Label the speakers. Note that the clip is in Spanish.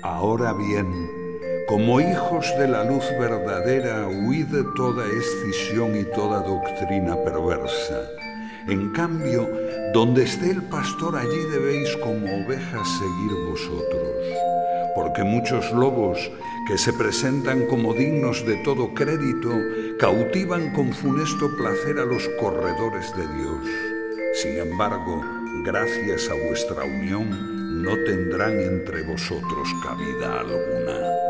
Speaker 1: Ahora bien, como hijos de la luz verdadera, huid de toda escisión y toda doctrina perversa. En cambio, donde esté el pastor, allí debéis como ovejas seguir vosotros. Porque muchos lobos, que se presentan como dignos de todo crédito, cautivan con funesto placer a los corredores de Dios. Sin embargo, gracias a vuestra unión, no tendrán entre vosotros cabida alguna.